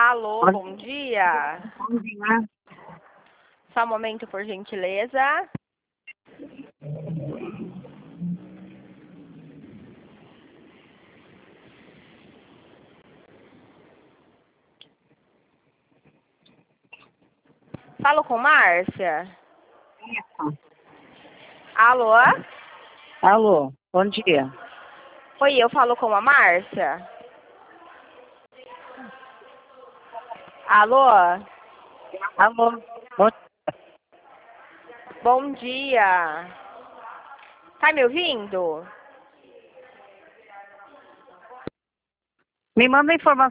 Alô, bom dia. Bom dia. Só um momento, por gentileza. Falo com Márcia? Isso. Alô? Alô, bom dia. Oi, eu falo com a Márcia? Alô? Alô, bom Bom dia. Tá me ouvindo? Me manda informação